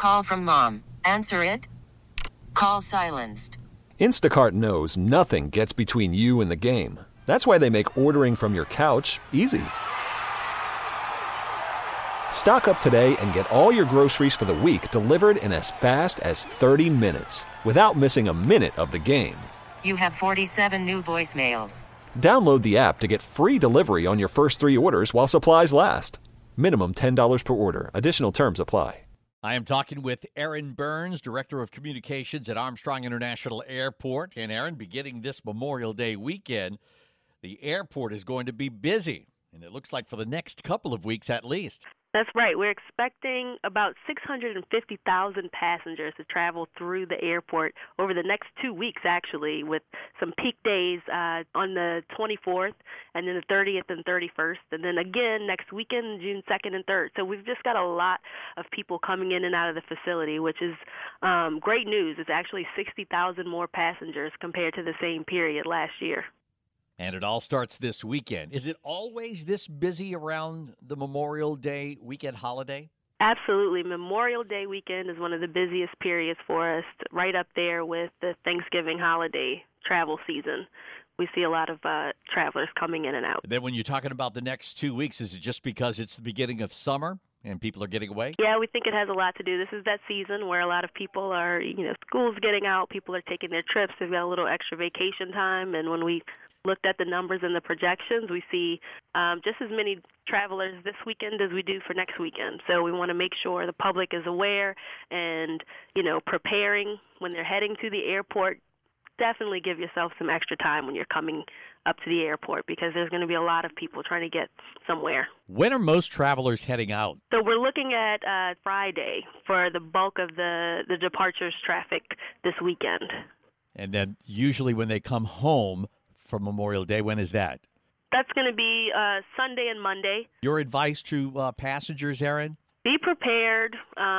Call from mom. Answer it. Call silenced. Instacart knows nothing gets between you and the game. That's why they make ordering from your couch easy. Stock up today and get all your groceries for the week delivered in as fast as 30 minutes without missing a minute of the game. You have 47 new voicemails. Download the app to get free delivery on your first 3 orders while supplies last. Minimum $10 per order. Additional terms apply. I am talking with Aaron Burns, Director of Communications at Armstrong International Airport. And Aaron, beginning this Memorial Day weekend, the airport is going to be busy. And it looks like for the next couple of weeks at least. That's right. We're expecting about 650,000 passengers to travel through the airport over the next 2 weeks, actually, with some peak days on the 24th and then the 30th and 31st, and then again next weekend, June 2nd and 3rd. So we've just got a lot of people coming in and out of the facility, which is great news. It's actually 60,000 more passengers compared to the same period last year. And it all starts this weekend. Is it always this busy around the Memorial Day weekend holiday? Absolutely. Memorial Day weekend is one of the busiest periods for us, right up there with the Thanksgiving holiday travel season. We see a lot of travelers coming in and out. Then when you're talking about the next 2 weeks, is it just because it's the beginning of summer and people are getting away? Yeah, we think it has a lot to do. This is that season where a lot of people are, school's getting out, people are taking their trips, they've got a little extra vacation time, and when we looked at the numbers and the projections, we see just as many travelers this weekend as we do for next weekend. So we want to make sure the public is aware and, preparing when they're heading to the airport. Definitely give yourself some extra time when you're coming up to the airport because there's going to be a lot of people trying to get somewhere. When are most travelers heading out? So we're looking at Friday for the bulk of the departures traffic this weekend. And then usually when they come home from Memorial Day, when is that? That's going to be Sunday and Monday. Your advice to passengers, Aaron? Be prepared.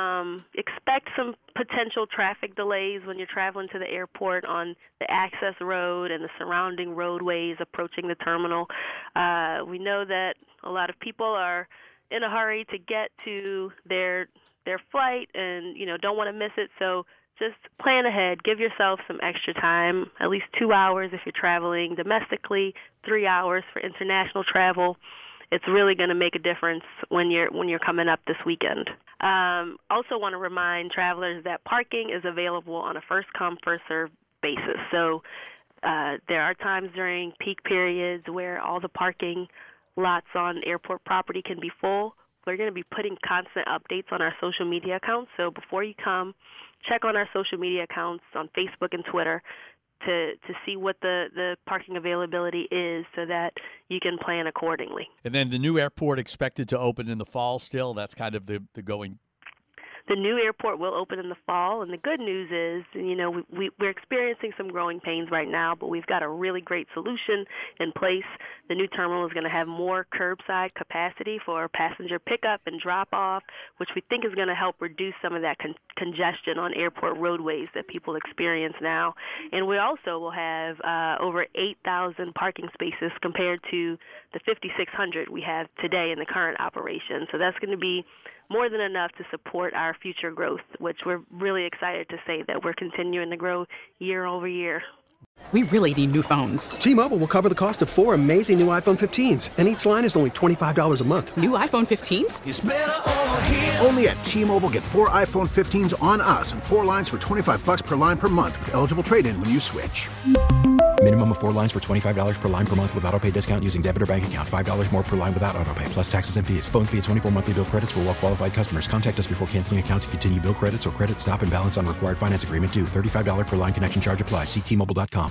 Expect some potential traffic delays when you're traveling to the airport on the access road and the surrounding roadways approaching the terminal. We know that a lot of people are in a hurry to get to their flight and, don't want to miss it. So just plan ahead. Give yourself some extra time, at least 2 hours if you're traveling domestically, 3 hours for international travel. It's really going to make a difference when you're coming up this weekend. Also want to remind travelers that parking is available on a first-come, first-served basis. So there are times during peak periods where all the parking lots on airport property can be full. We're going to be putting constant updates on our social media accounts. So before you come, check on our social media accounts on Facebook and Twitter to see what the parking availability is so that you can plan accordingly. And then the new airport expected to open in the fall still? That's kind of the going. The new airport will open in the fall, and the good news is, we're experiencing some growing pains right now, but we've got a really great solution in place. The new terminal is going to have more curbside capacity for passenger pickup and drop-off, which we think is going to help reduce some of that congestion on airport roadways that people experience now. And we also will have over 8,000 parking spaces compared to the 5,600 we have today in the current operation. So that's going to be more than enough to support our future growth, which we're really excited to say that we're continuing to grow year over year. We really need new phones. T-Mobile will cover the cost of 4 amazing new iPhone 15s, and each line is only $25 a month. New iPhone 15s? It's better over here. Only at T-Mobile, get 4 iPhone 15s on us and 4 lines for $25 per line per month with eligible trade-in when you switch. Minimum of 4 lines for $25 per line per month with autopay discount using debit or bank account. $5 more per line without autopay, plus taxes and fees. Phone fee at 24 monthly bill credits for well-qualified customers. Contact us before canceling account to continue bill credits or credit stop and balance on required finance agreement due. $35 per line connection charge applies. See T-Mobile.com.